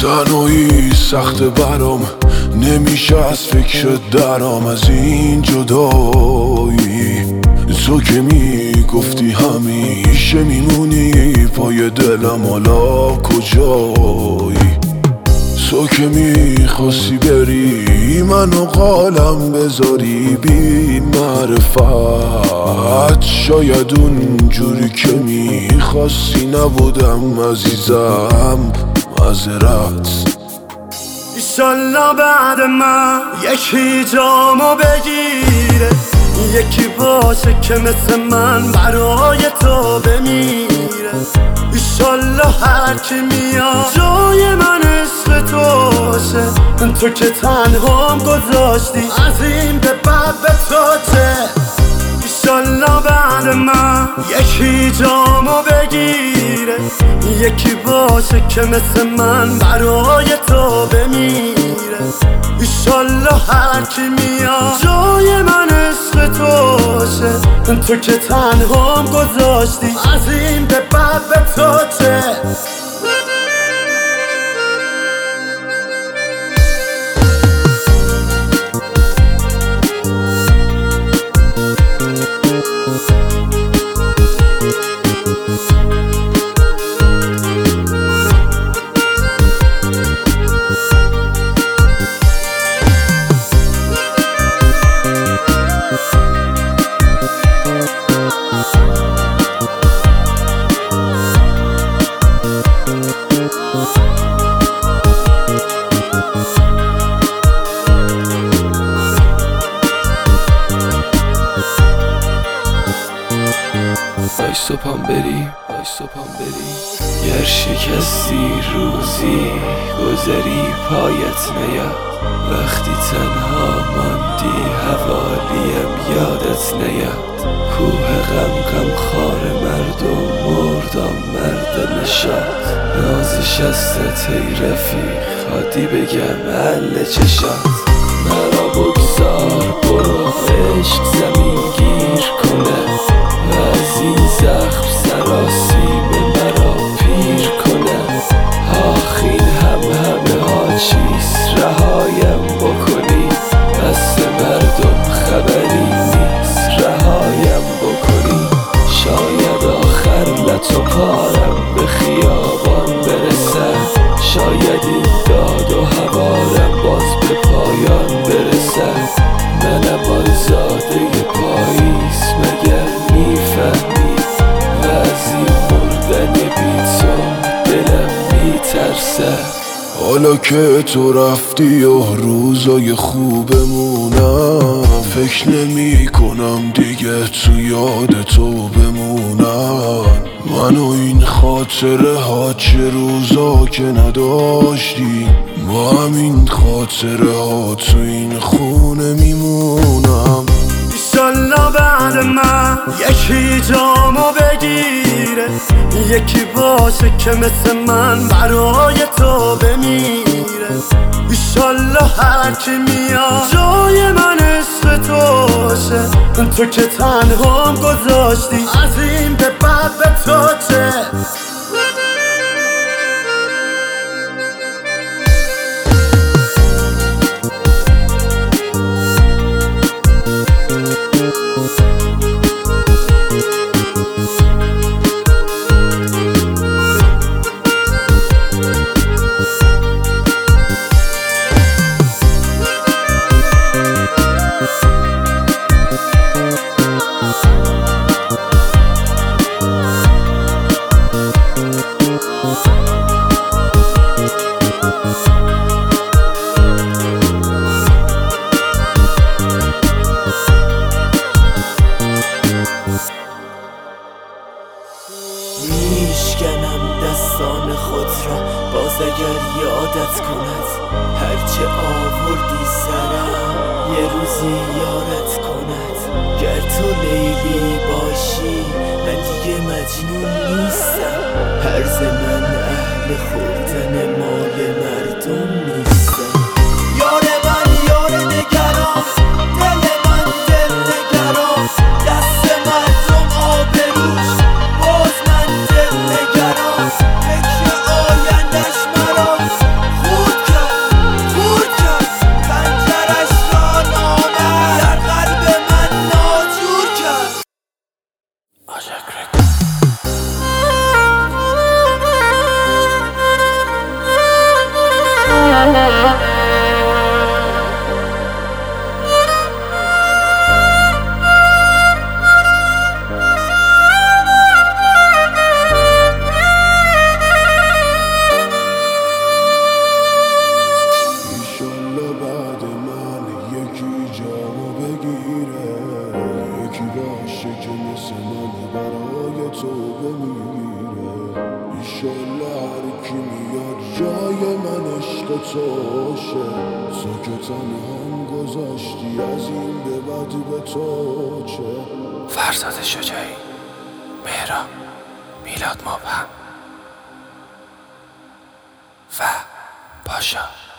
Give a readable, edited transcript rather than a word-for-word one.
تنهایی سخت برام، نمیشه از فکر درام از این جدایی. تو که میگفتی همیشه میمونی پای دلم، حالا کجایی؟ تو که میخواستی بری منو قالم بذاری بی معرفت، شاید اونجوری که میخواستی نبودم عزیزم، معذرت. ایشالله بعد من یکی جامو بگیره، یکی باشه که مثل من برای تو بمیره. ایشالله هر کی میاد جای من عشق توشه، تو که تنهام گذاشتی از این به بعد به تو چه. ایشالله بعد من یکی جامو بگیره، یکی باشه که مثل من برای تو بمیره. ایشالله هر کی میاد جای من عشق توشه، تو که تنهام گذاشتی از این به بعد به تو چه. وایسا پام بری گر شکستی روزی گذری پایت نیاد، وقتی تنها ماندی حوالیم یادت نیاد. کوه غم خار مردم مردم مرد نشاد، نازش استت ای رفیق خادی بگم حل چشات. مرا بگذار برو عشق زمین گیر کنه و از این زخم سراسیم مرا پیر کنه. آخین همه ها چیست رهایم بکنی، دست مردم خبری نیست رهایم بکنی. شاید آخر لط و پارم به خیابان برسد، شاید این داد و هوارم باز به پایان برسد. منم آزاده پاییز مگر میفهمی، و از این مردن بی تو دلم میترسه. حالا که تو رفتی و روزای خوبمونم، فکر نمی کنم دیگه تو یاد تو بمونم. من و این خاطره ها چه روزا که نداشتیم، با همین خاطره ها تو این خونه میمونم. ایشالله بعد من یکی جامو بگیره، یکی باشه که مثل من برای تو بمیره. ایشالله هر کی میاد جای من عشق توشه، تو که تنهام گذاشتی از این به بعد به تو چه. میشکنم دستان خود را باز اگر یادت کند، هرچه آوردی سرم یه روزی یادت کند. گر تو لیلی باشی من دیگه مجنون نیستم، هرز من اهل خوردن مال مردم نیستم. یار من یار نگران، دل من دل نگران، دست مردم آبروش باز من دل نگران. فکر آیندش مرا بعد من یکی جامو بگیره، یکی باشه که مثل من برای تو بمیره. ایشالله هر کی میاد جای من عشق توشه، تو که تنهام گذاشتی از این به بعد به تو چه. فرزاد شجاعی، مهران، میلاد مبهم و پاشا.